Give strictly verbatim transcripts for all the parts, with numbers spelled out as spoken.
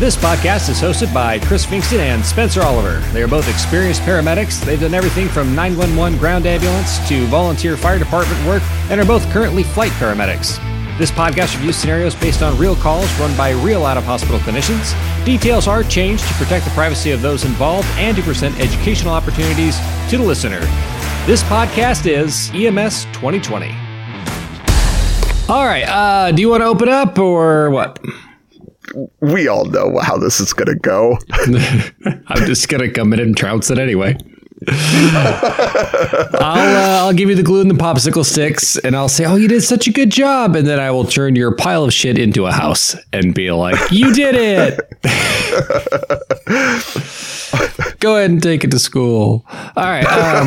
This podcast is hosted by Chris Finkston and Spencer Oliver. They are both experienced paramedics. They've done everything from nine one one ground ambulance to volunteer fire department work and are both currently flight paramedics. This podcast reviews scenarios based on real calls run by real out-of-hospital clinicians. Details are changed to protect the privacy of those involved and to present educational opportunities to the listener. This podcast is E M S twenty twenty. All right, uh, do you want to open up or what? We all know how this is going to go. I'm just going to come in and trounce it anyway. I'll uh, I'll give you the glue and the popsicle sticks, and I'll say, "Oh, you did such a good job," and then I will turn your pile of shit into a house and be like, "You did it." Go ahead and take it to school. All right. Um,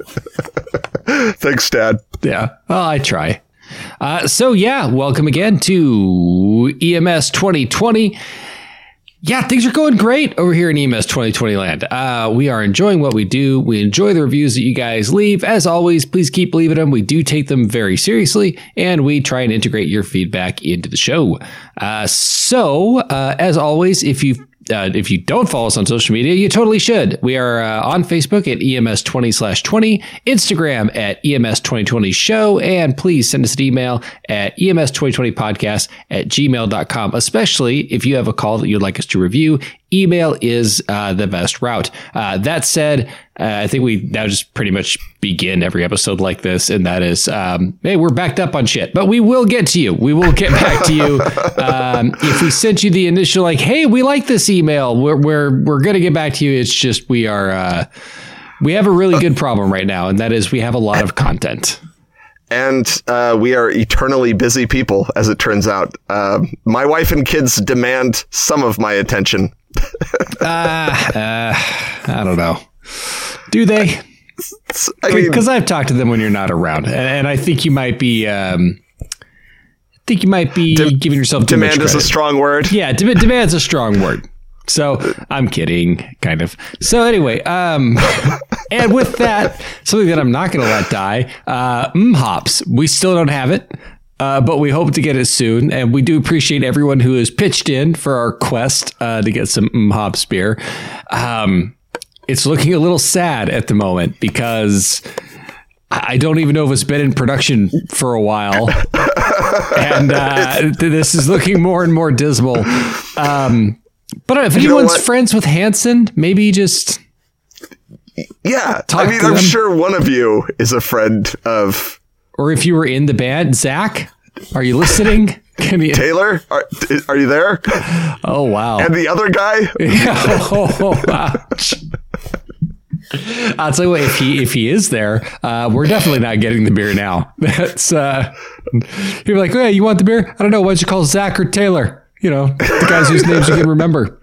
Thanks, Dad. Yeah, well, I try. Uh, so yeah, welcome again to E M S twenty twenty. Yeah, things are going great over here in E M S twenty twenty land. Uh, we are enjoying what we do. We enjoy the reviews that you guys leave. As always, please keep leaving them. We do take them very seriously, and we try and integrate your feedback into the show. Uh, so, uh, as always, if you Uh, if you don't follow us on social media, you totally should. We are uh, on Facebook at E M S twenty slash twenty, Instagram at E M S twenty twenty show, and please send us an email at E M S twenty twenty podcast at gmail dot com, especially if you have a call that you'd like us to review. Email is uh, the best route. Uh, that said, uh, I think we now just pretty much begin every episode like this, and that is, um, hey, we're backed up on shit, but we will get to you. We will get back to you. Um, if we sent you the initial, like, hey, we like this email, we're we're we're gonna get back to you. It's just we are uh, we have a really good problem right now, and that is we have a lot of content. And uh, we are eternally busy people, as it turns out. Uh, my wife and kids demand some of my attention. uh, uh, I don't know. Do they? I mean, because I've talked to them when you're not around, and, and I think you might be. Um, I think you might be de- giving yourself too demand much is a strong word. Yeah, de- demand's a strong word. So I'm kidding, kind of. So anyway, um, and with that, something that I'm not going to let die, uh, M-Hops. We still don't have it, uh, but we hope to get it soon. And we do appreciate everyone who has pitched in for our quest uh, to get some M-Hops beer. Um, it's looking a little sad at the moment because I don't even know if it's been in production for a while. And uh, this is looking more and more dismal. Um But if you anyone's friends with Hanson, maybe just yeah. I mean, I'm them. sure one of you is a friend of, or if you were in the band, Zach, are you listening? Can you... Taylor, are, are you there? Oh wow! And the other guy? Yeah. Oh, ouch. I'll tell you what, if he if he is there, uh, we're definitely not getting the beer now. That's uh, you're like, hey, you want the beer? I don't know. Why don't you call Zach or Taylor? You know, the guys whose names you can remember.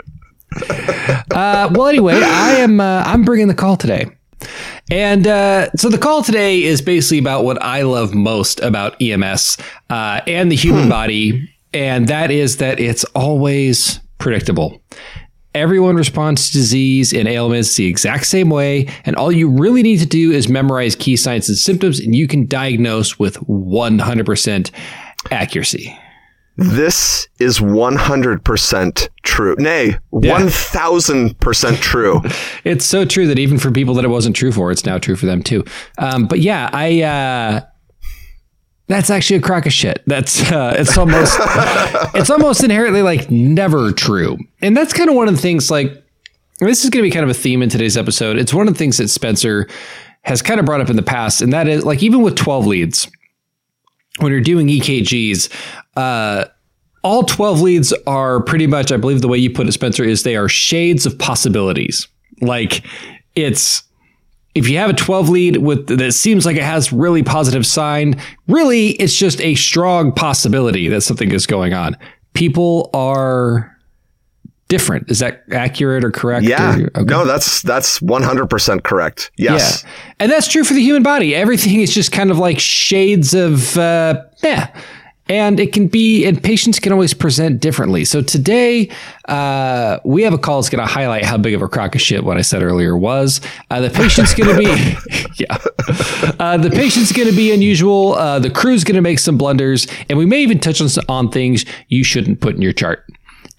Uh, well, anyway, I am uh, I'm bringing the call today. And uh, so the call today is basically about what I love most about E M S uh, and the human body. And that is that it's always predictable. Everyone responds to disease and ailments the exact same way. And all you really need to do is memorize key signs and symptoms, and you can diagnose with one hundred percent accuracy. This is one hundred percent true. Nay, yeah. one thousand percent true. It's so true that even for people that it wasn't true for, it's now true for them too. Um, but yeah, I, uh, that's actually a crock of shit. That's, uh, it's almost, it's almost inherently like never true. And that's kind of one of the things, like, this is going to be kind of a theme in today's episode. It's one of the things that Spencer has kind of brought up in the past. And that is, like, even with twelve leads, when you're doing E K Gs, uh, all twelve leads are pretty much, I believe the way you put it, Spencer, is they are shades of possibilities. Like, it's, if you have a twelve lead with that seems like it has really positive sign, really it's just a strong possibility that something is going on. People are different. Is that accurate or correct? Yeah. Or, okay. No, that's that's one hundred percent correct. Yes. Yeah. And that's true for the human body. Everything is just kind of like shades of, uh, yeah. And it can be, and patients can always present differently. So today, uh, we have a call that's going to highlight how big of a crock of shit what I said earlier was. Uh, the patient's going to be, yeah, uh, the patient's going to be unusual. Uh, the crew's going to make some blunders, and we may even touch on, on things you shouldn't put in your chart.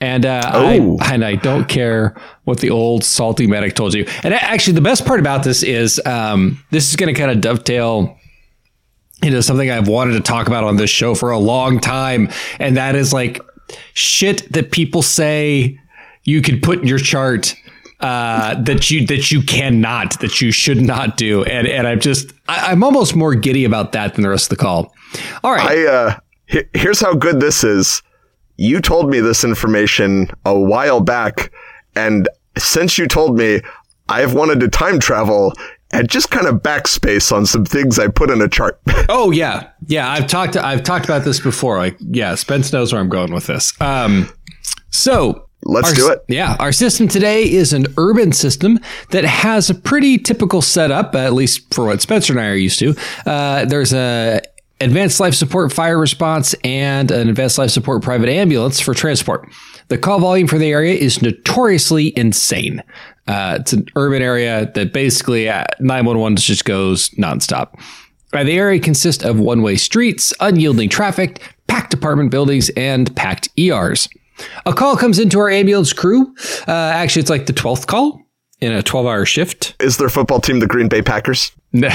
And uh, I and I don't care what the old salty medic told you. And actually, the best part about this is um, this is going to kind of dovetail into something I've wanted to talk about on this show for a long time. And that is like shit that people say you could put in your chart uh, that you that you cannot, that you should not do. And and I'm just I, I'm almost more giddy about that than the rest of the call. All right. I, uh, he- here's how good this is. You told me this information a while back, and since you told me, I've wanted to time travel and just kind of backspace on some things I put in a chart. Oh yeah, yeah. I've talked. I've talked about this before. Like, yeah, Spence knows where I'm going with this. Um, so let's our, do it. Yeah, our system today is an urban system that has a pretty typical setup, at least for what Spencer and I are used to. Uh, there's a advanced life support fire response and an advanced life support private ambulance for transport. The call volume for the area is notoriously insane. Uh, it's an urban area that basically uh, nine one one just goes nonstop. Uh, the area consists of one-way streets, unyielding traffic, packed apartment buildings, and packed E Rs. A call comes into our ambulance crew. Uh, actually, it's like the twelfth call in a twelve-hour shift. Is their football team the Green Bay Packers?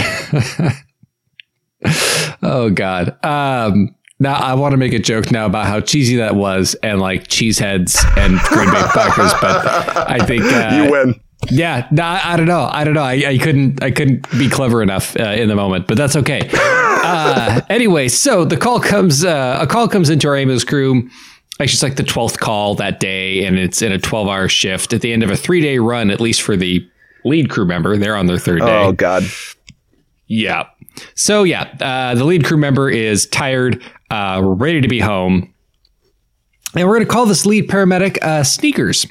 Oh, God. Um, now, I want to make a joke now about how cheesy that was and like cheeseheads and Green Bay Packers, but I think uh, you win. Yeah, no, I, I don't know. I don't know. I, I couldn't. I couldn't be clever enough uh, in the moment, but that's okay. Uh, anyway, so the call comes. Uh, a call comes into our ambulance crew. Actually, it's like the twelfth call that day, and it's in a twelve-hour shift at the end of a three-day run, at least for the lead crew member. They're on their third day. Oh, God. Yeah. So, yeah, uh, the lead crew member is tired, uh, ready to be home. And we're going to call this lead paramedic uh, Sneakers.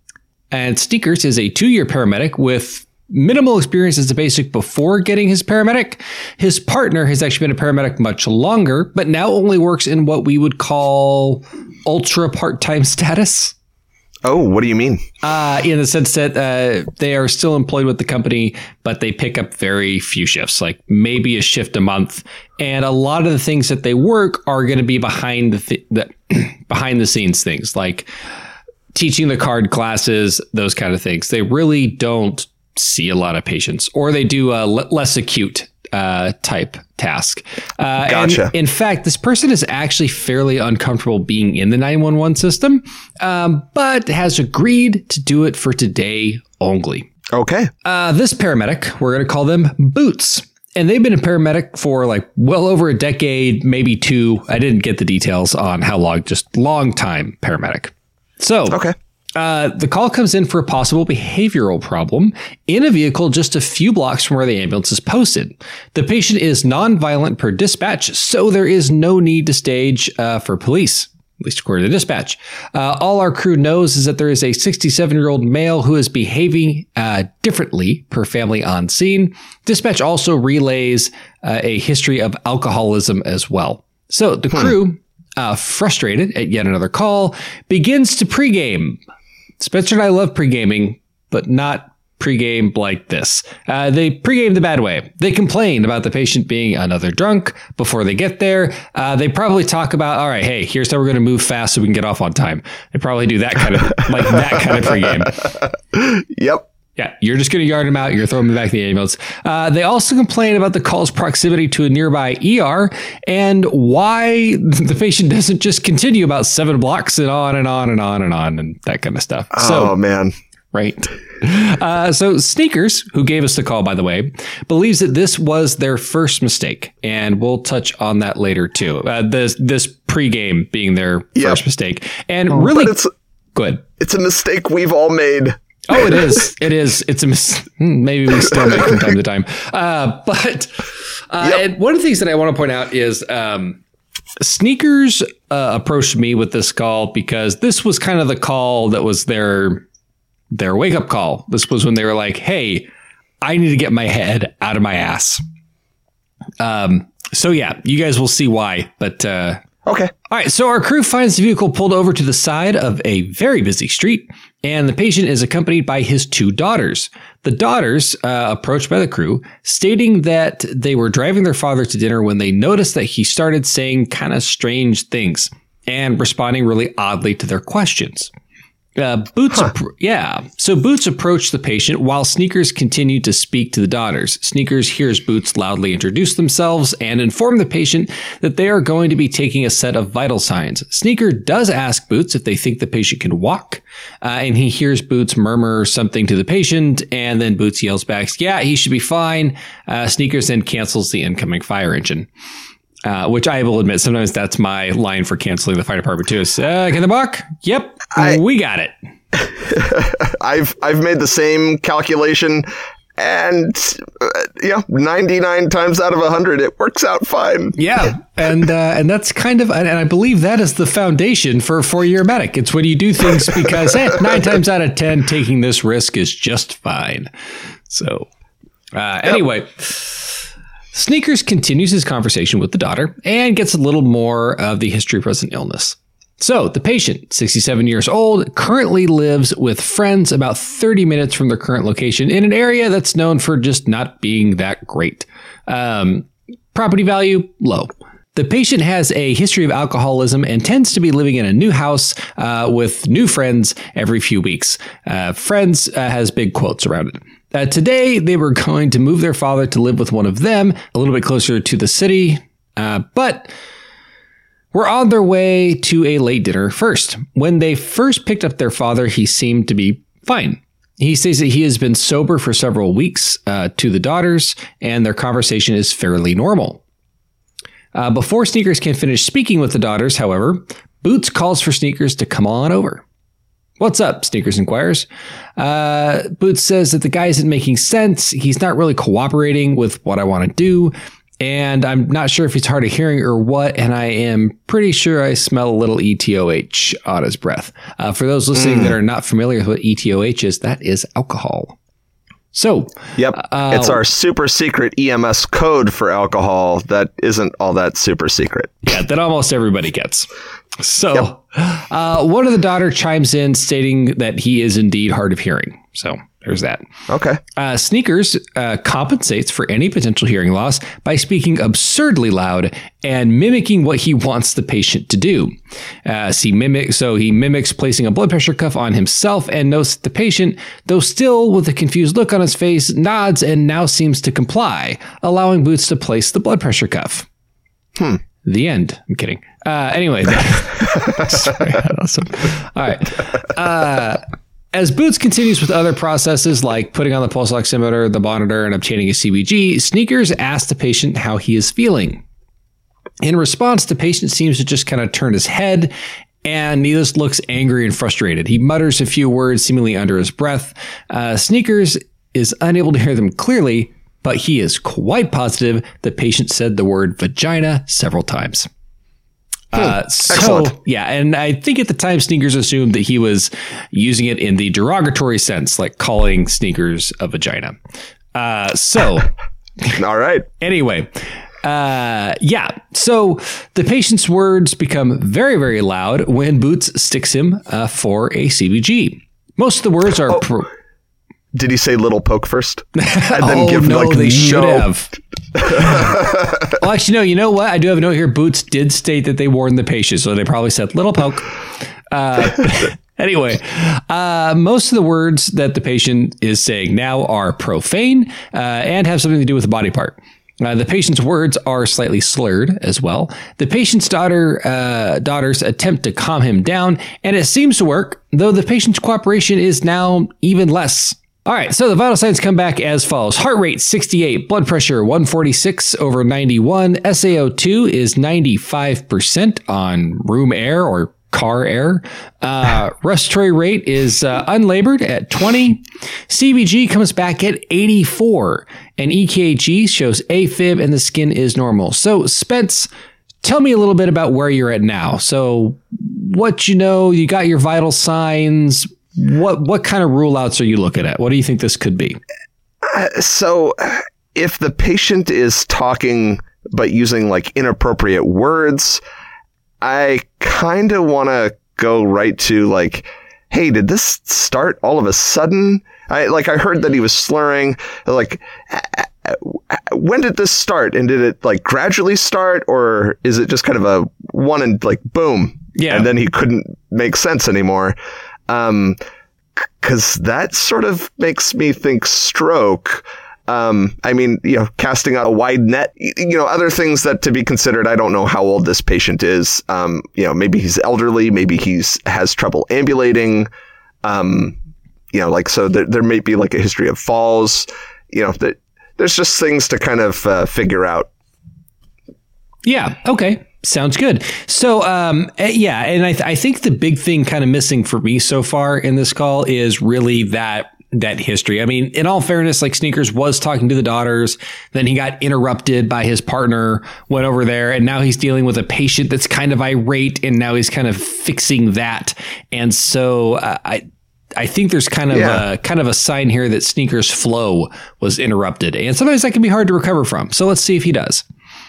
And Sneakers is a two-year paramedic with minimal experience as a basic before getting his paramedic. His partner has actually been a paramedic much longer, but now only works in what we would call ultra part-time status. Oh, what do you mean? Uh, in the sense that uh, they are still employed with the company, but they pick up very few shifts, like maybe a shift a month. And a lot of the things that they work are going to be behind the, th- the behind the scenes things, like teaching the card classes, those kind of things. They really don't see a lot of patients, or they do a l- less acute uh, type task. Uh, Gotcha. And in fact, this person is actually fairly uncomfortable being in the nine one one system, um, but has agreed to do it for today only. Okay. Uh, this paramedic, we're going to call them Boots. And they've been a paramedic for like well over a decade, maybe two. I didn't get the details on how long, just long time paramedic. So, okay. Uh, the call comes in for a possible behavioral problem in a vehicle just a few blocks from where the ambulance is posted. The patient is nonviolent per dispatch, so there is no need to stage uh, for police, at least according to dispatch. Uh, all our crew knows is that there is a sixty-seven-year-old male who is behaving uh, differently per family on scene. Dispatch also relays uh, a history of alcoholism as well. So the crew, hmm. uh, frustrated at yet another call, begins to pregame. Spencer and I love pre-gaming, but not pre-game like this. Uh, they pre-game the bad way. They complain about the patient being another drunk before they get there. Uh, they probably talk about, all right, hey, here's how we're going to move fast so we can get off on time. They probably do that kind of, like that kind of pre-game. Yep. Yeah, you're just going to yard them out. You're throwing them back in the ambulance. Uh, they also complain about the call's proximity to a nearby E R and why the patient doesn't just continue about seven blocks and on and on and on and on and that kind of stuff. Oh, so, man. Right. Uh, so Sneakers, who gave us the call, by the way, believes that this was their first mistake. And we'll touch on that later, too. Uh, this, this pregame being their yep. first mistake. And really but it's, good. It's a mistake we've all made. Oh, it is. It is. It's a mis- maybe we still make from time to time. Uh, but uh, yep. and one of the things that I want to point out is um, Sneakers uh, approached me with this call because this was kind of the call that was their their wake up call. This was when they were like, "Hey, I need to get my head out of my ass." Um. So yeah, you guys will see why. But uh, okay. All right. So our crew finds the vehicle pulled over to the side of a very busy street. And the patient is accompanied by his two daughters. The daughters uh, approached by the crew, stating that they were driving their father to dinner when they noticed that he started saying kind of strange things and responding really oddly to their questions. Uh, Boots, huh. appro- yeah. So Boots approached the patient while Sneakers continued to speak to the daughters. Sneakers hears Boots loudly introduce themselves and inform the patient that they are going to be taking a set of vital signs. Sneaker does ask Boots if they think the patient can walk, uh, and he hears Boots murmur something to the patient, and then Boots yells back, "Yeah, he should be fine." Uh, Sneakers then cancels the incoming fire engine. Uh, which I will admit, sometimes that's my line for canceling the fire department too. Is, uh, can they walk? Yep, I, we got it. I've I've made the same calculation, and uh, yeah, ninety-nine times out of one hundred, it works out fine. Yeah, and uh, and that's kind of, and I believe that is the foundation for a four-year medic. It's when you do things because hey, nine times out of ten, taking this risk is just fine. So uh, anyway. Yep. Sneakers continues his conversation with the daughter and gets a little more of the history of present illness. So the patient, sixty-seven years old, currently lives with friends about thirty minutes from their current location in an area that's known for just not being that great. Um, property value, low. The patient has a history of alcoholism and tends to be living in a new house uh, with new friends every few weeks. Uh, friends uh, has big quotes around it. Uh, today, they were going to move their father to live with one of them, a little bit closer to the city, uh, but were on their way to a late dinner first. When they first picked up their father, he seemed to be fine. He says that he has been sober for several weeks uh, to the daughters, and their conversation is fairly normal. Uh, before Sneakers can finish speaking with the daughters, however, Boots calls for Sneakers to come on over. "What's up?" Sneakers inquires. Uh, Boots says that the guy isn't making sense. He's not really cooperating with what I want to do. And I'm not sure if he's hard of hearing or what. And I am pretty sure I smell a little E T O H on his breath. Uh, for those listening mm. that are not familiar with what E T O H is, that is alcohol. So, yep, uh, it's our super secret E M S code for alcohol that isn't all that super secret. Yeah, that almost everybody gets. So, yep. uh, one of the daughter chimes in stating that he is indeed hard of hearing. So there's that. Okay. Uh, Sneakers uh, compensates for any potential hearing loss by speaking absurdly loud and mimicking what he wants the patient to do. Uh, so, he mimic, so he mimics placing a blood pressure cuff on himself and notes that the patient, though still with a confused look on his face, nods and now seems to comply, allowing Boots to place the blood pressure cuff. Hmm. The end. I'm kidding. Uh, anyway. That, awesome. All right. Uh, As Boots continues with other processes like putting on the pulse oximeter, the monitor, and obtaining a C B G, Sneakers asks the patient how he is feeling. In response, the patient seems to just kind of turn his head, and he just looks angry and frustrated. He mutters a few words seemingly under his breath. Uh, Sneakers is unable to hear them clearly, but he is quite positive the patient said the word vagina several times. Uh, so, Excellent. Yeah, and I think at the time Sneakers assumed that he was using it in the derogatory sense, like calling Sneakers a vagina. Uh, so, all right. Anyway, uh, yeah. So the patient's words become very, very loud when Boots sticks him uh, for a C B G. Most of the words are. Oh. Pro- Did he say little poke first? And then oh, give no, like they should no. have. Well, actually, no, you know what? I do have a note here. Boots did state that they warned the patient, so they probably said little poke. Uh, anyway, uh, most of the words that the patient is saying now are profane uh, and have something to do with the body part. Uh, the patient's words are slightly slurred as well. The patient's daughter, uh, daughters attempt to calm him down, and it seems to work, though the patient's cooperation is now even less. All right, so the vital signs come back as follows. Heart rate, sixty-eight. Blood pressure, one forty-six over ninety-one. S A O two is ninety-five percent on room air or car air. Uh, respiratory rate is uh, unlabored at twenty. C B G comes back at eighty-four. And E K G shows AFib and the skin is normal. So, Spence, tell me a little bit about where you're at now. So, what you know, you got your vital signs. What what kind of rule outs are you looking at? What do you think this could be? Uh, so if the patient is talking but using like inappropriate words, I kind of want to go right to like, hey, did this start all of a sudden? I like I heard that he was slurring. Like, when did this start? And did it like gradually start, or is it just kind of a one and like boom? Yeah. And then he couldn't make sense anymore. Um, cause that sort of makes me think stroke. Um, I mean, you know, casting out a wide net, you know, other things that to be considered. I don't know how old this patient is. Um, you know, maybe he's elderly, maybe he's has trouble ambulating. Um, you know, like, so there, there may be like a history of falls, you know, that there's just things to kind of uh, figure out. Yeah. Okay. Sounds good. So, um, yeah. And I, th- I think the big thing kind of missing for me so far in this call is really that that history. I mean, in all fairness, like Sneakers was talking to the daughters, then he got interrupted by his partner, went over there, and now he's dealing with a patient that's kind of irate, and now he's kind of fixing that. And so uh, I I think there's kind of yeah. a kind of a sign here that Sneakers' flow was interrupted, and sometimes that can be hard to recover from. So let's see if he does.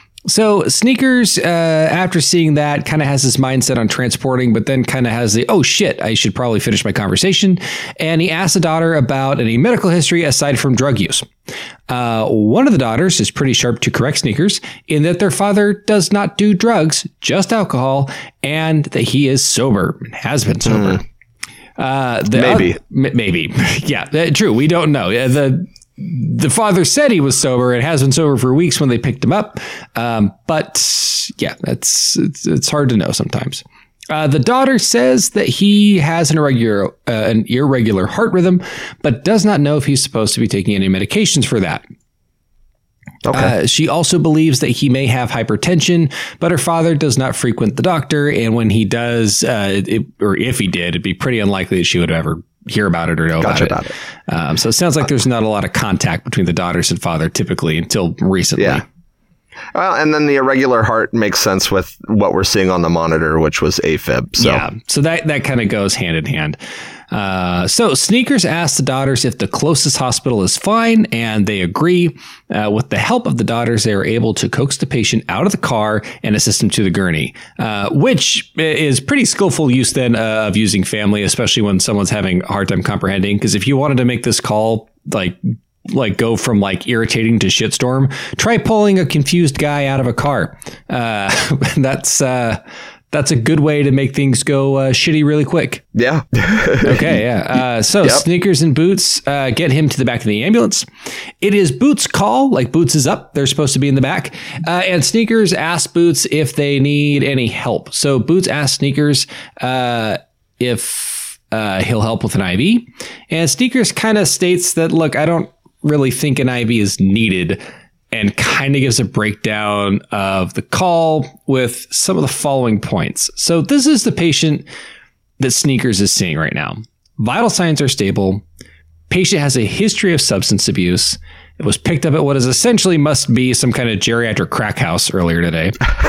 So Sneakers, uh, after seeing that, kind of has his mindset on transporting, but then kind of has the, oh shit, I should probably finish my conversation. And he asks the daughter about any medical history aside from drug use. Uh, one of the daughters is pretty sharp to correct Sneakers in that their father does not do drugs, just alcohol, and that he is sober, has been sober. Mm. Uh, the, maybe. Uh, m- maybe. Yeah, uh, true. We don't know. Uh, the The father said he was sober and has been sober for weeks when they picked him up. Um, but yeah, that's it's, it's hard to know sometimes. Uh, the daughter says that he has an irregular, uh, an irregular heart rhythm, but does not know if he's supposed to be taking any medications for that. Okay. Uh, she also believes that he may have hypertension, but her father does not frequent the doctor. And when he does, uh, it, or if he did, it'd be pretty unlikely that she would ever hear about it or know gotcha about it. About it. Um, so it sounds like there's not a lot of contact between the daughters and father typically until recently. Yeah. Well, and then the irregular heart makes sense with what we're seeing on the monitor, which was AFib. So. Yeah. So that, that kind of goes hand in hand. Uh, so Sneakers asks the daughters if the closest hospital is fine, and they agree. Uh, with the help of the daughters, they are able to coax the patient out of the car and assist him to the gurney, uh, which is pretty skillful use then uh, of using family, especially when someone's having a hard time comprehending. Because if you wanted to make this call like like go from like irritating to shitstorm, try pulling a confused guy out of a car. Uh, that's uh, That's a good way to make things go uh, shitty really quick. Yeah. Okay, yeah. Uh, so yep. Sneakers and Boots uh, get him to the back of the ambulance. It is Boots' call, like Boots is up. They're supposed to be in the back. Uh, and Sneakers asks Boots if they need any help. So Boots asks Sneakers uh, if uh, he'll help with an I V. And Sneakers kind of states that, look, I don't really think an I V is needed, and kind of gives a breakdown of the call with some of the following points. So this is the patient that Sneakers is seeing right now. Vital signs are stable. Patient has a history of substance abuse. It was picked up at what is essentially must be some kind of geriatric crack house earlier today.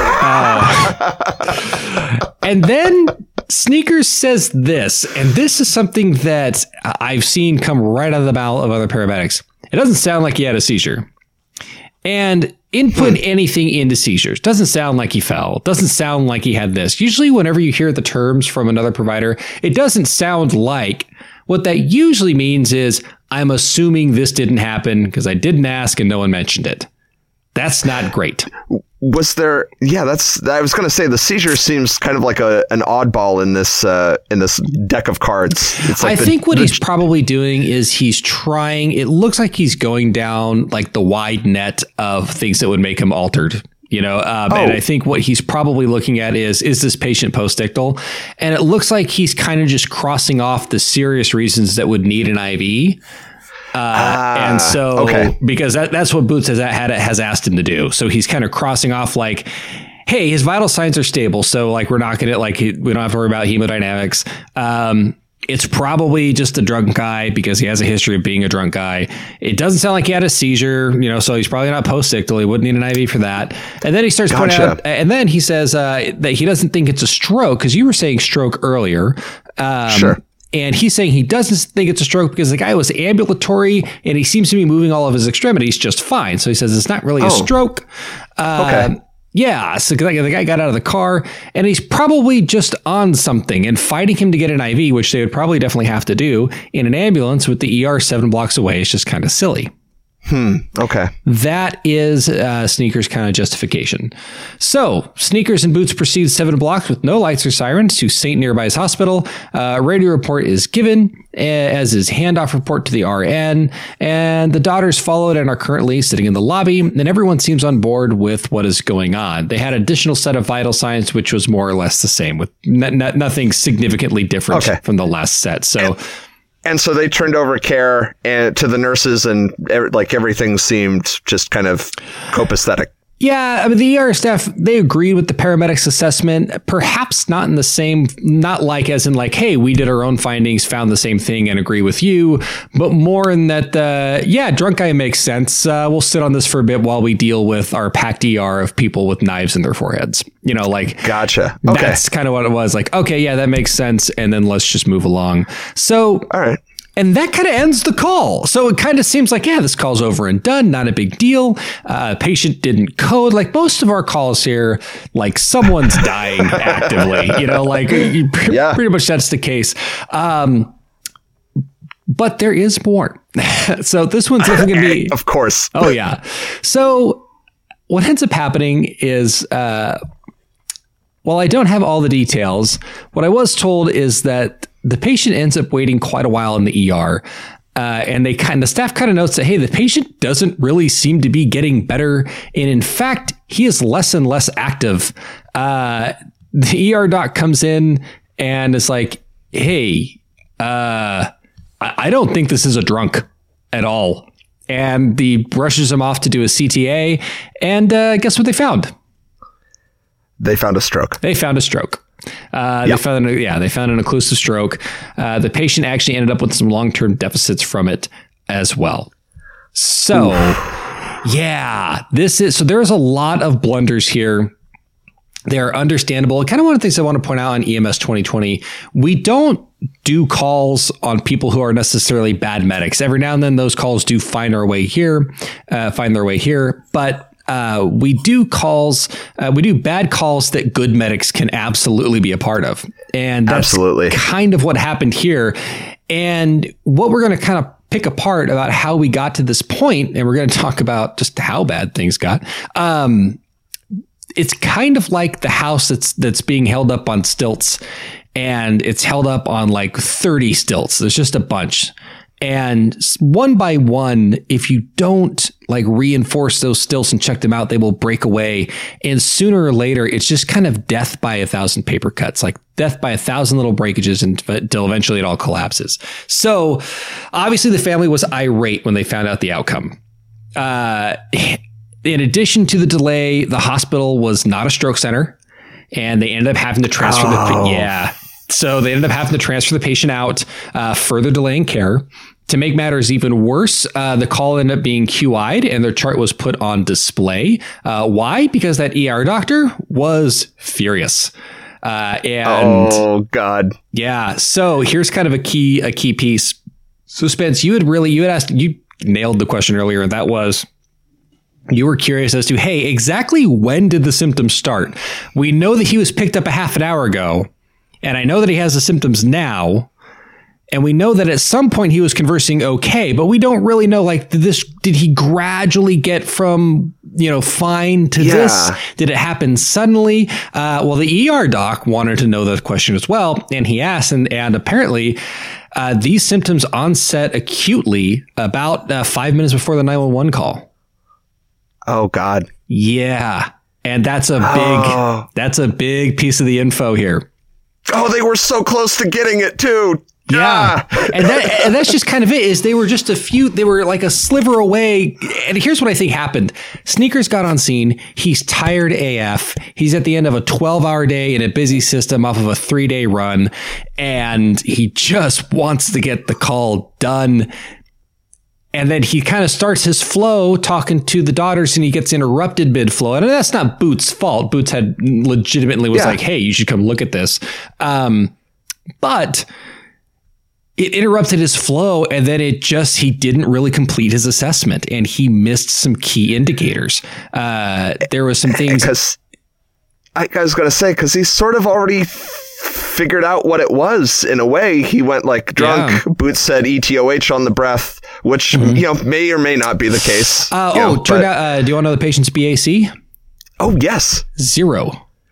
Uh, and then Sneakers says this, and this is something that I've seen come right out of the mouth of other paramedics. It doesn't sound like he had a seizure. And input anything into seizures. Doesn't sound like he fell. Doesn't sound like he had this. Usually whenever you hear the terms from another provider, it doesn't sound like. What that usually means is, I'm assuming this didn't happen because I didn't ask and no one mentioned it. That's not great. Was there? Yeah, that's. I was going to say the seizure seems kind of like a an oddball in this uh, in this deck of cards. It's like I the, think what the, he's probably doing is he's trying. It looks like he's going down like the wide net of things that would make him altered. You know, um, oh. and I think what he's probably looking at is, is this patient post-ictal? And it looks like he's kind of just crossing off the serious reasons that would need an I V. Uh, ah, and so, okay. because that, that's what Boots has, had, has asked him to do. So he's kind of crossing off like, hey, his vital signs are stable. So like, we're not going to like, we don't have to worry about hemodynamics. Um, It's probably just a drunk guy because he has a history of being a drunk guy. It doesn't sound like he had a seizure, you know, so he's probably not post-ictal. He wouldn't need an I V for that. And then he starts gotcha. pointing out, and then he says uh, that he doesn't think it's a stroke because you were saying stroke earlier. Um, sure. And he's saying he doesn't think it's a stroke because the guy was ambulatory and he seems to be moving all of his extremities just fine. So he says it's not really oh. a stroke. Uh, okay. Yeah, so the guy got out of the car and he's probably just on something, and fighting him to get an I V, which they would probably definitely have to do in an ambulance with the E R seven blocks away, is just kind of silly. Hmm. Okay. That is uh, Sneakers' kind of justification. So Sneakers and Boots proceed seven blocks with no lights or sirens to Saint Nearby's hospital. Uh, a radio report is given, as is handoff report to the R N, and the daughters followed and are currently sitting in the lobby, and everyone seems on board with what is going on. They had an additional set of vital signs, which was more or less the same, with n- n- nothing significantly different okay. from the last set. So. And- And so they turned over care and, to the nurses, and like everything seemed just kind of copacetic. Yeah, I mean, the E R staff, they agreed with the paramedics' assessment, perhaps not in the same, not like as in like, hey, we did our own findings, found the same thing and agree with you, but more in that, uh, yeah, drunk guy makes sense. Uh, we'll sit on this for a bit while we deal with our packed E R of people with knives in their foreheads. You know, like, gotcha. Okay. That's kind of what it was. Like, okay, yeah, that makes sense. And then let's just move along. So, all right. And that kind of ends the call. So it kind of seems like, yeah, this call's over and done. Not a big deal. Uh, patient didn't code. Like most of our calls here, like someone's dying actively, you know, like yeah. pretty much that's the case. Um, but there is more. So this one's going to be. Of course. Oh, yeah. So what ends up happening is, uh, while I don't have all the details, what I was told is that the patient ends up waiting quite a while in the E R, uh, and they kind of, the staff kind of notes that, hey, the patient doesn't really seem to be getting better. And in fact, he is less and less active. Uh, the E R doc comes in and is like, hey, uh, I, I don't think this is a drunk at all. And the rushes him off to do a C T A. And uh, guess what they found? They found a stroke. They found a stroke. Uh, yep. They found, an, yeah, they found an occlusive stroke. Uh, the patient actually ended up with some long-term deficits from it as well. So, Oof. yeah, this is, so there's a lot of blunders here. They're understandable. Kind of one of the things I want to point out on E M S twenty twenty, we don't do calls on people who are necessarily bad medics. Every now and then those calls do find our way here, uh, find their way here, but Uh, we do calls, uh, we do bad calls that good medics can absolutely be a part of. And that's absolutely kind of what happened here. And what we're going to kind of pick apart about how we got to this point, and we're going to talk about just how bad things got. Um, it's kind of like the house that's, that's being held up on stilts, and it's held up on like thirty stilts. There's just a bunch. And one by one, if you don't like reinforce those stilts and check them out, they will break away. And sooner or later, it's just kind of death by a thousand paper cuts, like death by a thousand little breakages until eventually it all collapses. So obviously the family was irate when they found out the outcome. Uh, in addition to the delay, the hospital was not a stroke center, and they ended up having to transfer oh. the, yeah. So they ended up having to transfer the patient out, uh, further delaying care. To make matters even worse, uh, the call ended up being Q I'd and their chart was put on display. Uh, why? Because that E R doctor was furious. Uh, and oh God. Yeah. So here's kind of a key, a key piece. So Spence, you had really, you had asked, you nailed the question earlier. And that was, you were curious as to, hey, exactly when did the symptoms start? We know that he was picked up a half an hour ago. And I know that he has the symptoms now. And we know that at some point he was conversing okay, but we don't really know, like, did this, did he gradually get from, you know, fine to yeah. this? Did it happen suddenly? Uh, well, the E R doc wanted to know that question as well. And he asked, and, and apparently uh, these symptoms onset acutely about uh, five minutes before the nine one one call. Oh, God. Yeah. And that's a big, oh. that's a big piece of the info here. Oh, they were so close to getting it too. Yeah. and that and that's just kind of it, is they were just a few, they were like a sliver away. And here's what I think happened. Sneakers got on scene. He's tired A F. He's at the end of a twelve hour day in a busy system off of a three day run. And he just wants to get the call done. And then he kind of starts his flow talking to the daughters, and he gets interrupted mid flow. And that's not Boots' fault. Boots had legitimately was yeah. like, hey, you should come look at this. Um, but it interrupted his flow, and then it just, he didn't really complete his assessment, and he missed some key indicators. Uh, there was some things. Because I, I was going to say, because he's sort of already figured out what it was in a way. He went like drunk. Yeah. Boots said E T O H on the breath, which, mm-hmm. you know, may or may not be the case. Uh, oh, know, turned but, out, uh, do you want to know the patient's B A C? Oh, yes. Zero.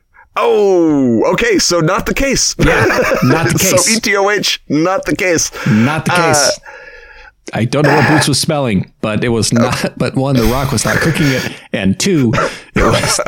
Oh, okay. So not the case. Yeah, not the case. So E T O H, not the case. Not the case. Uh, I don't know what Boots was smelling, but it was not. But one, The Rock was not cooking it, and two, it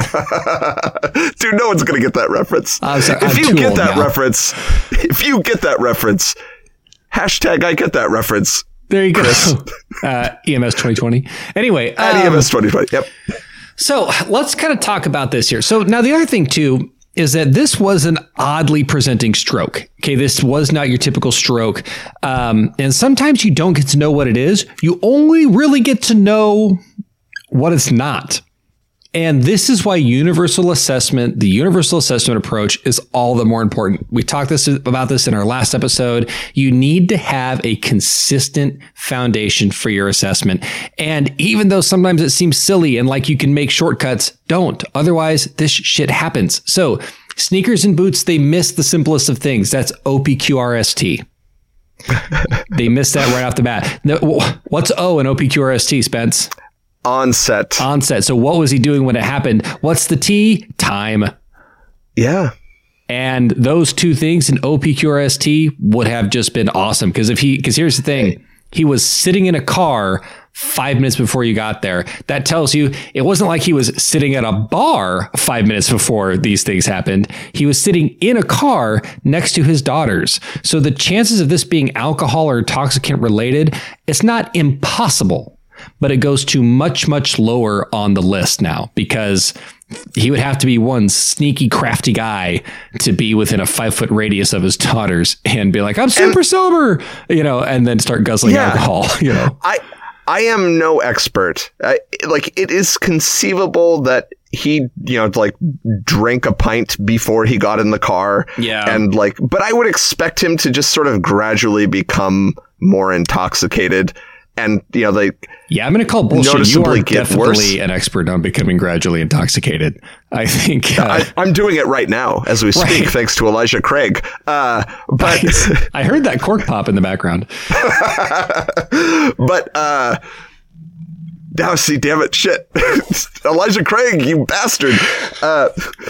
was. Dude, no one's gonna get that reference. I'm sorry, if I'm you too get old that now. reference, if you get that reference, hashtag I get that reference. There you go. uh, E M S twenty twenty. Anyway, at um, E M S twenty twenty. Yep. So let's kind of talk about this here. So now the other thing too is that this was an oddly presenting stroke. Okay, this was not your typical stroke. Um, and sometimes you don't get to know what it is. You only really get to know what it's not. And this is why universal assessment, the universal assessment approach is all the more important. We talked this about this in our last episode. You need to have a consistent foundation for your assessment. And even though sometimes it seems silly and like you can make shortcuts, don't. Otherwise, this shit happens. So sneakers and boots, they miss the simplest of things. That's O P Q R S T. They missed that right off the bat. What's O in O P Q R S T, Spence? Onset. Onset. So what was he doing when it happened? What's the T? Time. Yeah. And those two things in O P Q R S T would have just been awesome. Because if he, because here's the thing, he was sitting in a car five minutes before you got there. That tells you it wasn't like he was sitting at a bar five minutes before these things happened. He was sitting in a car next to his daughters. So the chances of this being alcohol or intoxicant related, it's not impossible. But it goes to much, much lower on the list now because he would have to be one sneaky, crafty guy to be within a five foot radius of his daughters and be like, I'm super and, sober, you know, and then start guzzling yeah, alcohol, you know. I I am no expert. I, like, it is conceivable that he, you know, like drank a pint before he got in the car. Yeah. And like, but I would expect him to just sort of gradually become more intoxicated. And, you know, they yeah, I'm going to call bullshit. You are definitely worse. an expert on becoming gradually intoxicated. I think uh, I, I'm doing it right now as we speak, right. Thanks to Elijah Craig. Uh, but I heard that cork pop in the background. But uh, now, see, damn it, shit, Elijah Craig, you bastard. Uh,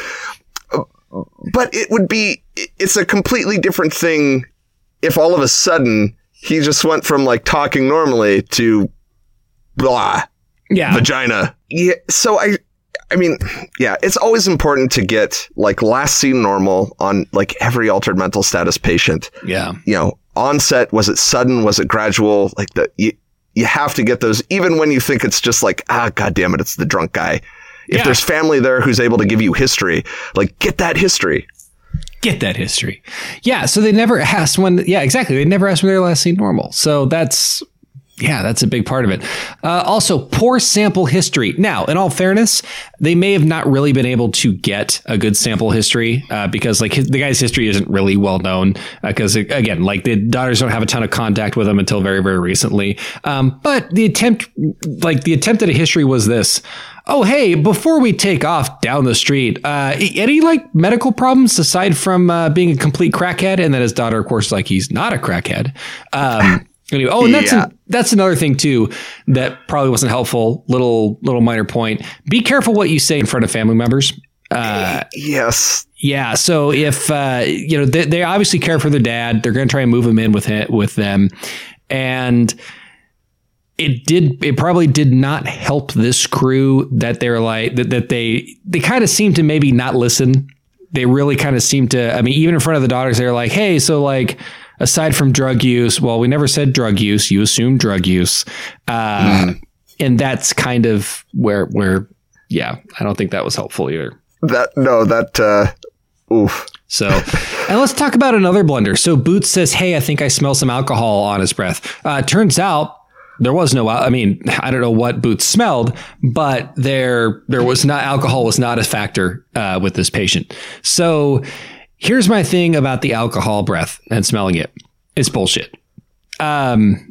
but it would be, it's a completely different thing if all of a sudden he just went from like talking normally to blah, yeah, vagina. Yeah. So I, I mean, yeah, it's always important to get like last seen normal on like every altered mental status patient. Yeah. You know, onset, was it sudden? Was it gradual? Like the, you, you have to get those even when you think it's just like, ah, God damn it, it's the drunk guy. If yeah. there's family there who's able to give you history, like get that history. Get that history. Yeah. So they never asked when. Yeah, exactly. They never asked when they were last seen normal. So that's, yeah, that's a big part of it. Uh, also, poor sample history. Now, in all fairness, they may have not really been able to get a good sample history uh, because like his, the guy's history isn't really well known because, uh, again, like the daughters don't have a ton of contact with him until very, very recently. Um, but the attempt, like the attempt at a history was this. Oh, hey, before we take off down the street, uh, any like medical problems aside from uh, being a complete crackhead? And then his daughter, of course, like he's not a crackhead. Um, anyway, oh, and that's yeah. an, that's another thing too that probably wasn't helpful. Little little minor point. Be careful what you say in front of family members. Uh, yes. Yeah. So if uh, you know they, they obviously care for their dad, they're going to try and move him in with it, with them, and. It did. It probably did not help this crew that they're like that, that they they kind of seem to maybe not listen. They really kind of seem to. I mean, even in front of the daughters, they're like, "Hey, so like, aside from drug use, well, we never said drug use. You assumed drug use, uh, mm. and that's kind of where where yeah, I don't think that was helpful either. That no, that uh, oof. So, and let's talk about another blunder. So Boots says, "Hey, I think I smell some alcohol on his breath." Uh, turns out. There was no, I mean, I don't know what Boots smelled, but there, there was not, alcohol was not a factor uh, with this patient. So here's my thing about the alcohol breath and smelling it. It's bullshit. Um,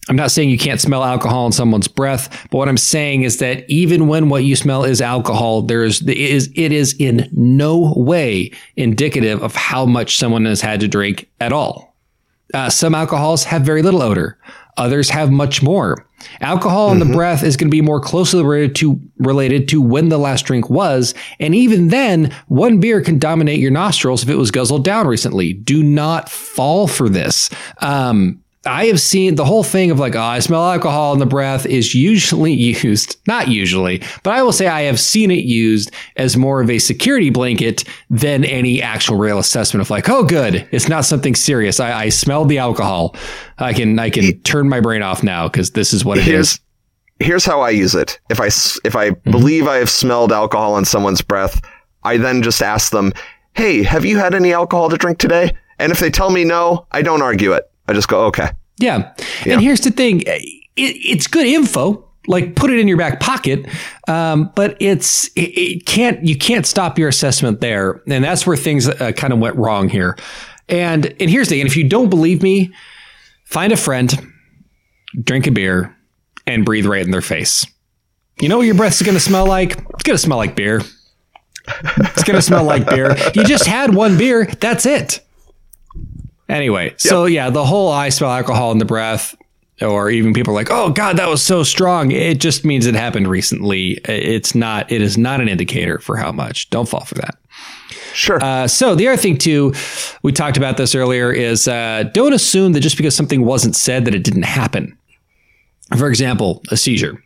I'm not saying you can't smell alcohol in someone's breath, but what I'm saying is that even when what you smell is alcohol, there's it is it is in no way indicative of how much someone has had to drink at all. Uh, some alcohols have very little odor. Others have much more. Alcohol mm-hmm. in the breath is going to be more closely related to related to when the last drink was. And even then, one beer can dominate your nostrils if it was guzzled down recently. Do not fall for this. Um, I have seen the whole thing of like, oh, I smell alcohol in the breath is usually used, not usually, but I will say I have seen it used as more of a security blanket than any actual real assessment of like, oh, good, it's not something serious. I, I smelled the alcohol. I can I can it, turn my brain off now because this is what it here's, is. Here's how I use it. If I, if I mm-hmm. believe I have smelled alcohol in someone's breath, I then just ask them, hey, have you had any alcohol to drink today? And if they tell me no, I don't argue it. I just go, okay. Yeah. yeah. And here's the thing. It, it's good info. Like put it in your back pocket. Um, but it's, it, it can't, you can't stop your assessment there. And that's where things uh, kind of went wrong here. And, and here's the thing. And if you don't believe me, find a friend, drink a beer and breathe right in their face. You know what your breath is going to smell like? It's going to smell like beer. It's going to smell like beer. You just had one beer. That's it. Anyway, yep. so yeah, the whole I smell alcohol in the breath, or even people are like, oh, God, that was so strong. It just means it happened recently. It's not it is not an indicator for how much. Don't fall for that. Sure. Uh, so the other thing, too, we talked about this earlier, is uh, don't assume that just because something wasn't said that it didn't happen. For example, a seizure.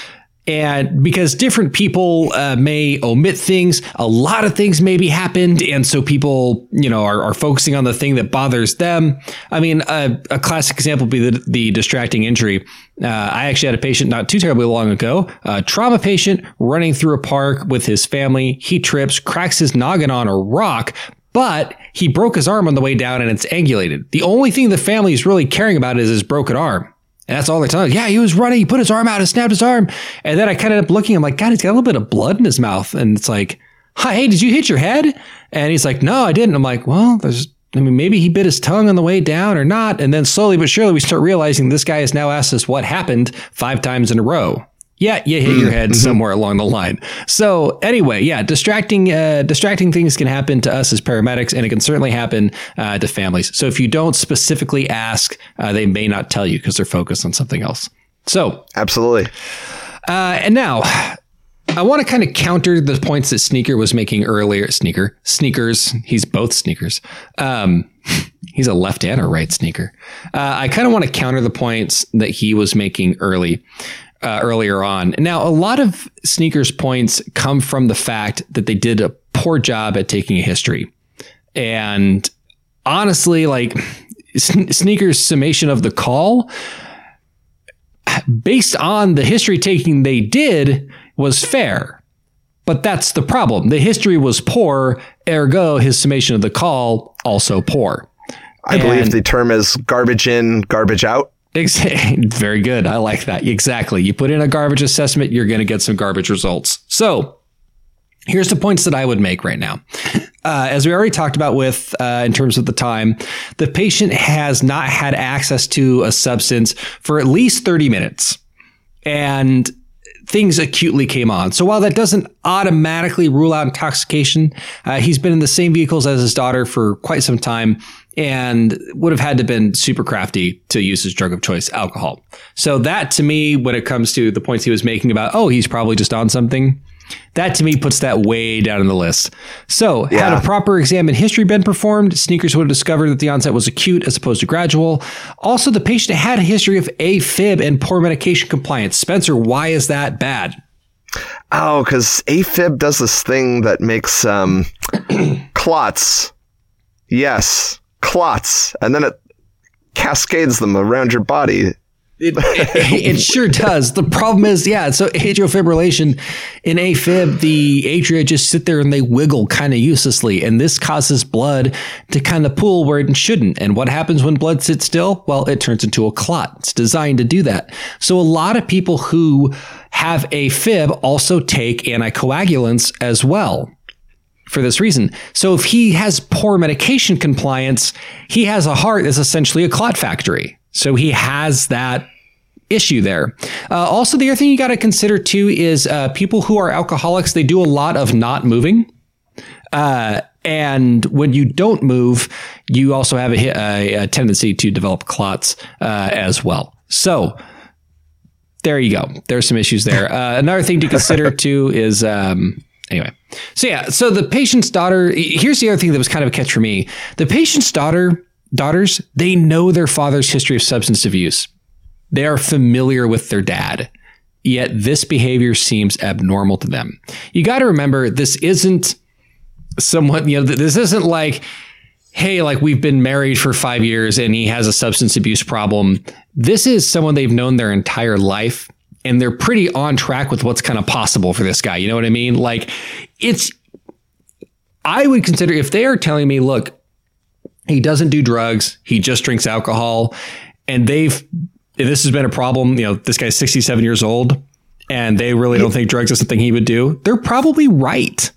And because different people uh, may omit things, a lot of things maybe happened. And so people, you know, are, are focusing on the thing that bothers them. I mean, uh, a classic example would be the, the distracting injury. Uh, I actually had a patient not too terribly long ago, a trauma patient running through a park with his family. He trips, cracks his noggin on a rock, but he broke his arm on the way down and it's angulated. The only thing the family is really caring about is his broken arm. And that's all they're telling. Yeah, he was running. He put his arm out and snapped his arm. And then I kind of ended up looking. I'm like, God, he's got a little bit of blood in his mouth. And it's like, hi, hey, did you hit your head? And he's like, no, I didn't. I'm like, well, there's, I mean, maybe he bit his tongue on the way down or not. And then slowly but surely we start realizing this guy has now asked us what happened five times in a row. Yeah, you hit your head somewhere along the line. So anyway, yeah, distracting uh, distracting things can happen to us as paramedics, and it can certainly happen uh, to families. So if you don't specifically ask, uh, they may not tell you because they're focused on something else. So absolutely. Uh, and now I want to kind of counter the points that Sneaker was making earlier. Sneaker, Sneakers. He's both Sneakers. Um, he's a left and a right Sneaker. Uh, I kind of want to counter the points that he was making early. Uh, earlier on. Now, a lot of Sneaker's points come from the fact that they did a poor job at taking a history. And honestly, like Sneaker's summation of the call, based on the history taking they did, was fair. But that's the problem. The history was poor, ergo his summation of the call also poor. I and believe the term is garbage in, garbage out. Very good. I like that. Exactly. You put in a garbage assessment, you're going to get some garbage results. So here's the points that I would make right now. Uh, as we already talked about with, uh, in terms of the time, the patient has not had access to a substance for at least thirty minutes. And things acutely came on. So while that doesn't automatically rule out intoxication, uh, he's been in the same vehicles as his daughter for quite some time and would have had to have been super crafty to use his drug of choice, alcohol. So that to me, when it comes to the points he was making about, oh, he's probably just on something, that to me puts that way down in the list. So yeah. Had a proper exam and history been performed, Sneakers would have discovered that the onset was acute as opposed to gradual. Also, the patient had a history of AFib and poor medication compliance. Spencer, why is that bad? Oh, because AFib does this thing that makes um, clots. Yes, clots. And then it cascades them around your body. It, it, it sure does. The problem is, yeah, so atrial fibrillation in AFib, the atria just sit there and they wiggle kind of uselessly. And this causes blood to kind of pool where it shouldn't. And what happens when blood sits still? Well, it turns into a clot. It's designed to do that. So a lot of people who have AFib also take anticoagulants as well for this reason. So if he has poor medication compliance, he has a heart that's essentially a clot factory. So he has that issue there. Uh, also, the other thing you got to consider too is uh, people who are alcoholics, they do a lot of not moving. Uh, and when you don't move, you also have a, a, a tendency to develop clots uh, as well. So there you go. There's some issues there. Uh, another thing to consider too is, um, anyway. So yeah, so the patient's daughter, here's the other thing that was kind of a catch for me. The patient's daughter, daughters, they know their father's history of substance abuse. They are familiar with their dad, yet this behavior seems abnormal to them. You got to remember, this isn't someone, you know, this isn't like, hey, like we've been married for five years and he has a substance abuse problem. This is someone they've known their entire life, and they're pretty on track with what's kind of possible for this guy. You know what I mean? Like it's, I would consider if they are telling me, look, he doesn't do drugs, he just drinks alcohol, and they've, if this has been a problem, you know, this guy's sixty-seven years old and they really don't think drugs is something he would do, they're probably right.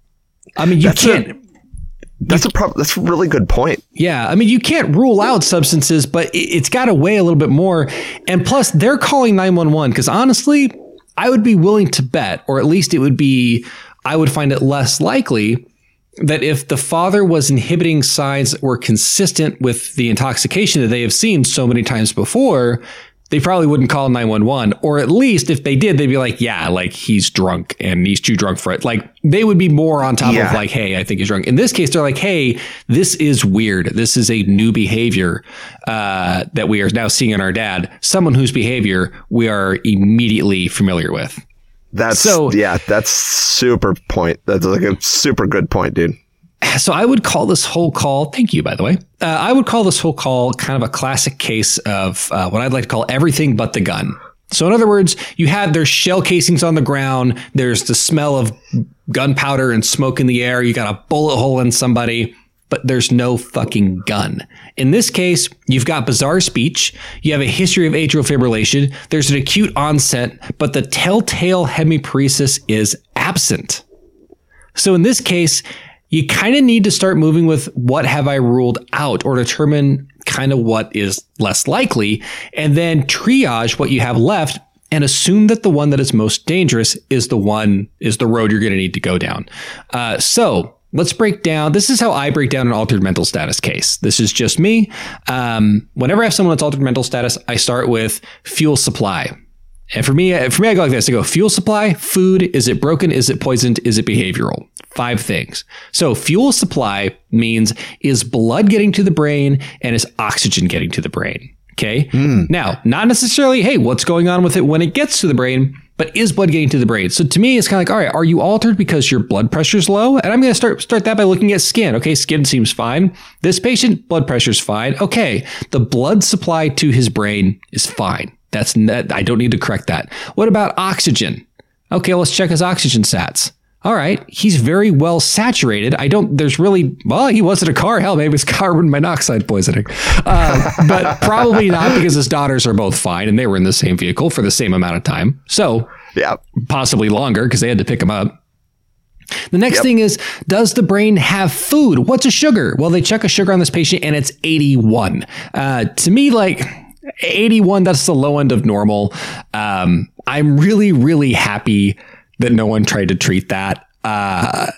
I mean, you that's can't. A, that's you, a prob- That's a really good point. Yeah. I mean, you can't rule out substances, but it, it's got to weigh a little bit more. And plus, they're calling nine one one because honestly, I would be willing to bet, or at least it would be, I would find it less likely that if the father was inhibiting signs that were consistent with the intoxication that they have seen so many times before, they probably wouldn't call nine one one. Or at least if they did, they'd be like, yeah, like he's drunk and he's too drunk for it. Like they would be more on top yeah. of like, hey, I think he's drunk. In this case, they're like, hey, this is weird. This is a new behavior uh, that we are now seeing in our dad, someone whose behavior we are immediately familiar with. That's so, yeah, that's super point. That's like a super good point, dude. So I would call this whole call, thank you, by the way. Uh, I would call this whole call kind of a classic case of uh, what I'd like to call everything but the gun. So in other words, you have there's shell casings on the ground. There's the smell of gunpowder and smoke in the air. You got a bullet hole in somebody, but there's no fucking gun. In this case, you've got bizarre speech. You have a history of atrial fibrillation. There's an acute onset, but the telltale hemiparesis is absent. So in this case, you kind of need to start moving with what have I ruled out, or determine kind of what is less likely, and then triage what you have left and assume that the one that is most dangerous is the one is the road you're going to need to go down. Uh, so let's break down. This is how I break down an altered mental status case. This is just me. Um, whenever I have someone that's altered mental status, I start with fuel supply. And for me, for me, I go like this. I go fuel supply, food. Is it broken? Is it poisoned? Is it behavioral? Five things. So fuel supply means is blood getting to the brain and is oxygen getting to the brain? Okay. Mm. Now, not necessarily, hey, what's going on with it when it gets to the brain, but is blood getting to the brain? So to me, it's kind of like, all right, are you altered because your blood pressure is low? And I'm going to start start that by looking at skin. Okay, skin seems fine. This patient, blood pressure is fine. Okay, the blood supply to his brain is fine. That's not, I don't need to correct that. What about oxygen? Okay, let's check his oxygen sats. All right, he's very well saturated. I don't, there's really, well, he was in a car. Hell, maybe it was carbon monoxide poisoning. Uh, but probably not, because his daughters are both fine and they were in the same vehicle for the same amount of time. So yeah, possibly longer because they had to pick him up. The next yep. thing is, does the brain have food? What's a sugar? Well, they check a sugar on this patient and it's eighty-one. Uh, to me, like, eighty-one, that's the low end of normal. Um, I'm really, really happy that no one tried to treat that. Uh,